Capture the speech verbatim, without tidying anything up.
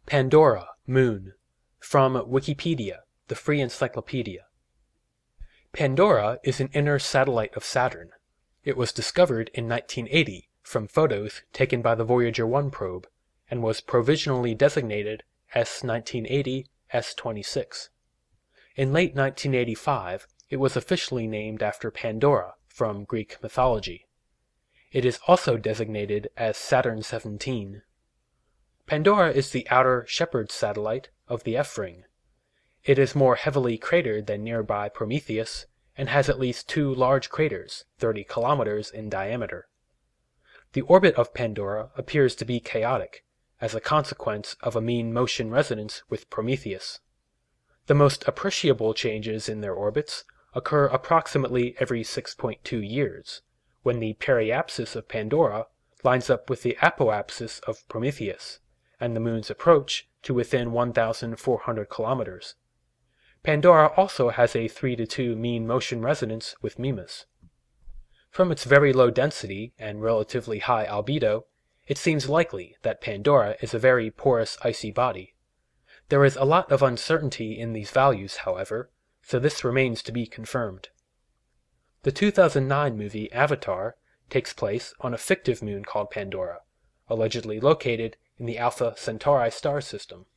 Pandora, Moon. From Wikipedia, the free encyclopedia. Pandora is an inner satellite of Saturn. It was discovered in nineteen eighty from photos taken by the Voyager one probe, and was provisionally designated S nineteen eighty S twenty-six. In late nineteen eighty-five, it was officially named after Pandora from Greek mythology. It is also designated as Saturn seventeen. Pandora is the outer Shepherd satellite of the F-ring. It is more heavily cratered than nearby Prometheus, and has at least two large craters, thirty kilometers in diameter. The orbit of Pandora appears to be chaotic, as a consequence of a mean motion resonance with Prometheus. The most appreciable changes in their orbits occur approximately every six point two years, when the periapsis of Pandora lines up with the apoapsis of Prometheus, and the Moon's approach to within one thousand four hundred kilometers. Pandora also has a three to two mean motion resonance with Mimas. From its very low density and relatively high albedo, it seems likely that Pandora is a very porous icy body. There is a lot of uncertainty in these values, however, so this remains to be confirmed. The two thousand nine movie Avatar takes place on a fictive moon called Pandora, allegedly located in the Alpha Centauri star system.